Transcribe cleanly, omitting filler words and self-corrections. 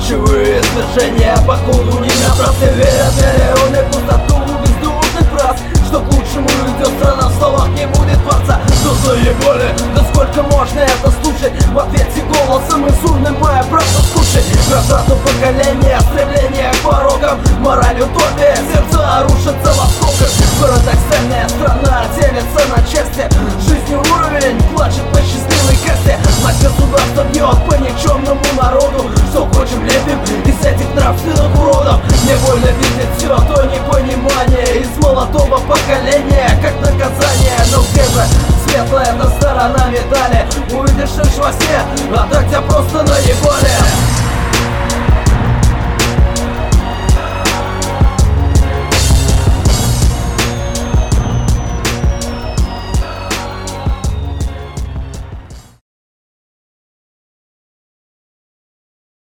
ключевые движения, походу не набраться. Верят миллионы в пустоту бездушных фраз, что к лучшему идет страна, в словах не будет дворца. До своей боли, да сколько можно это слушать? В ответе голосом инсурным моя правда скушать. Гражданство поколения, стремление к порогам, мораль утопия, сердца рушатся в осколках. Парадоксальная страна делится на части, жизни уровень плачет по счастливой кассе. Власть государства бьет по никчемному народу, что хочем лепим из этих нравственных уродов. Невольно видит все то непонимание из молодого поколения, как наказание. Но где же светлая эта сторона медали? Увидишь лишь во сне, а так тебя просто наебали.